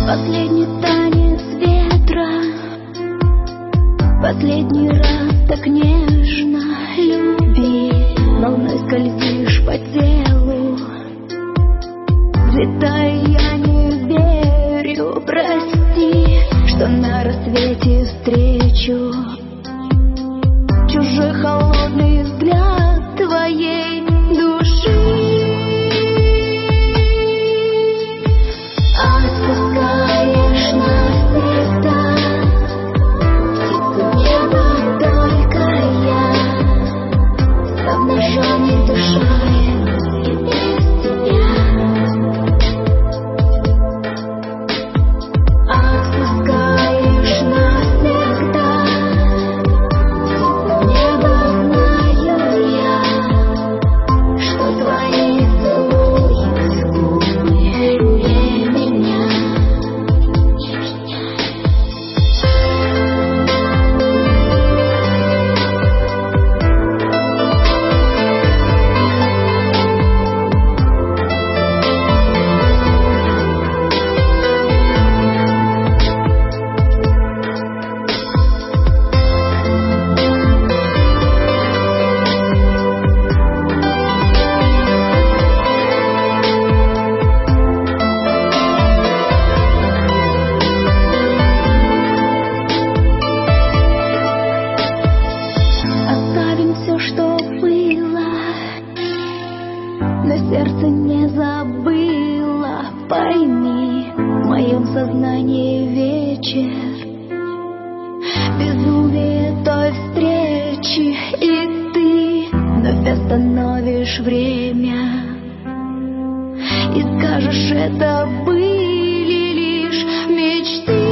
Последний танец ветра, последний раз так нежно люби. Волной скользишь по телу, взлетая я не верю. Прости, что на рассвете встречу чужой холодный взгляд твоей души. Отпускаешь навсегда, птицу неба только я, обнаженной душой и без тебя. Отпускаешь навсегда, птицу неба знаю я, что твои поцелуи не меня. Оставим все, что было, но сердце не забыло. Пойми, в моем сознании вечер, безумие той встречи, и ты вновь остановишь время и скажешь, это были лишь мечты.